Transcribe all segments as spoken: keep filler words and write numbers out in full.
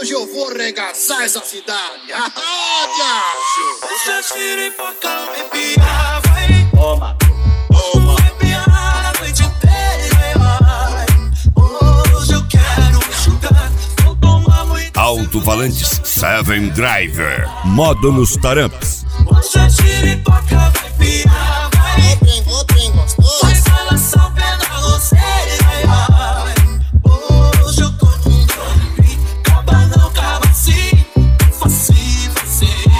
Hoje eu vou arregaçar essa cidade. Ah, diacho! Deixa tiro pra cá, arrepiar, vai. Toma, Vamos arrepiar a noite inteira, vai. Hoje eu quero enxugar, vou tomar muito. Alto-falantes Seven Driver. Modo nos tarampas. Deixa tiro pra cá, arrepiar, vai. Outro, outro, gostoso. Faz relação pela roseira, vai. Hoje eu tô com drone, acaba não, acaba assim. Facinho, facinho.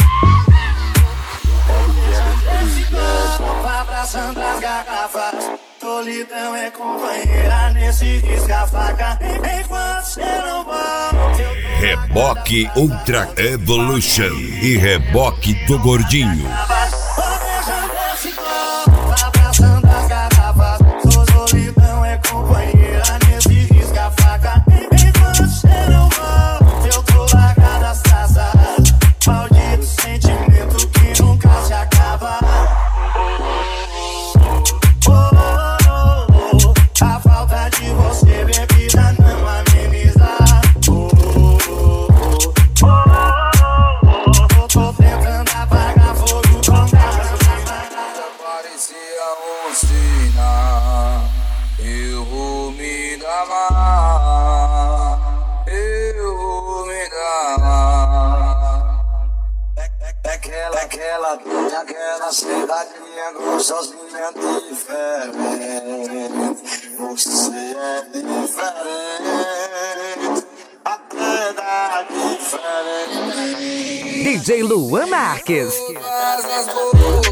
Vai abraçando as garrafas. Solidão é companheira nesse risca-faca. Enquanto você não volta, eu tô Reboque Ultra Evolution e reboque do Gordinho. abraçando as garrafas. Solidão é companheira nesse risca-faca. Enquanto você não volta, eu tô largado as taças. Maldito sentimento que nunca se acaba. Oh, oh, oh, oh. A falta de você, bebida, não ameniza. Oh, oh, oh, oh, oh, oh. Tô tentando apagar fogo com gasolina. Parecia um sinal. Eu vou me dar mal. Eu vou me dar mal. Aquela, aquela, aquela cidadinha gostosinha diferente. Você é diferente. Até da diferente. D J Luan Marques. Essas boas.